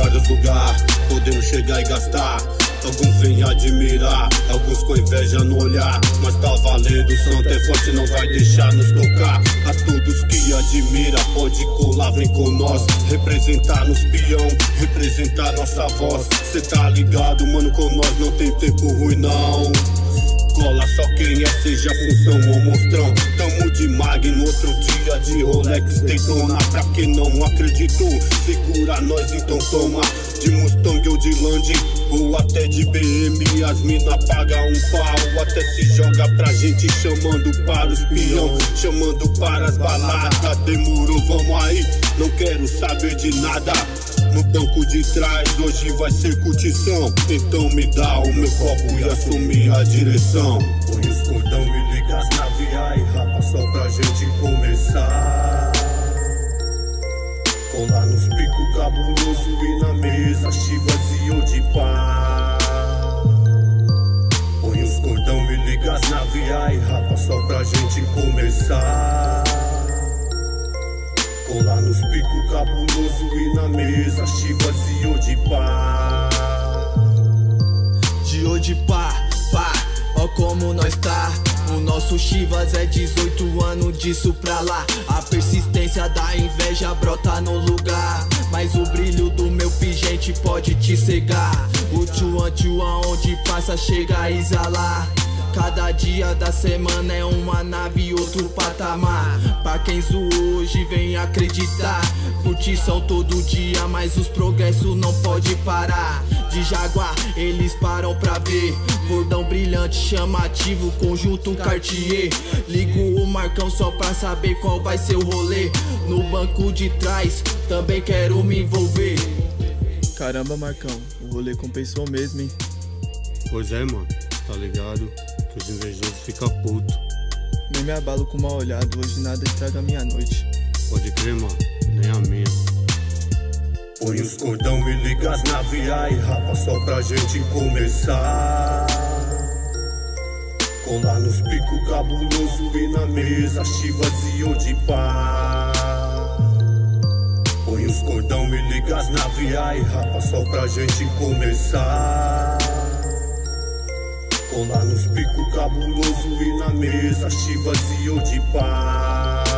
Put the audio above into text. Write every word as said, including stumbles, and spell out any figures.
vários lugares, podendo chegar e gastar. Alguns vêm admirar, alguns com inveja no olhar. Mas tá valendo, o santo é forte, não vai deixar nos tocar. A todos que admira, pode colar, vem com nós. Representar nos peão, representar nossa voz. Cê tá ligado, mano, com nós não tem tempo ruim não. Cola só quem é, seja função ou monstrão. Tamo de mag no outro dia de Rolex Daytona. Pra quem não acreditou, segura nós então toma. De Mustang ou de Land, ou até de B M. As mina paga um pau, até se joga pra gente. Chamando para os peão, chamando para as baladas. Demorou, vamos aí, não quero saber de nada. No banco de trás, hoje vai ser curtição. Então me dá o meu copo e assumir a direção. Põe os cordão, me liga as naves aí, rapa, só pra gente começar. Colar nos picos cabuloso e na mesa, chivas e odipá. Põe os cordão, me liga as naves aí, rapa, só pra gente começar. Colar nos picos cabuloso e na mesa, chivas e odipá. De odipá, pá, ó como nós tá. O nosso Chivas é dezoito anos disso pra lá. A persistência da inveja brota no lugar. Mas o brilho do meu pingente pode te cegar. O tchuan tchuan onde passa chega a exalar. Cada dia da semana é uma nave e outro patamar. Pra quem zoou hoje vem acreditar. Curtição todo dia, mas os progressos não pode parar. De Jaguar eles param pra ver. Cordão brilhante, chamativo, conjunto Cartier. Ligo o Marcão só pra saber qual vai ser o rolê. No banco de trás também quero me envolver. Caramba, Marcão, o rolê compensou mesmo, hein? Pois é, mano, tá ligado? Que os invejosos ficam putos. Nem me abalo com mal olhado, hoje nada estraga a minha noite. Pode crer, mano, nem a minha. Põe os cordão, me liga as naves aí, rapa, só pra gente começar. Colar nos picos cabuloso e na mesa, chivas e odipá. Põe os cordão, me liga as naves aí, rapa, só pra gente começar. Colar nos picos cabuloso e na mesa, chivas e odipá.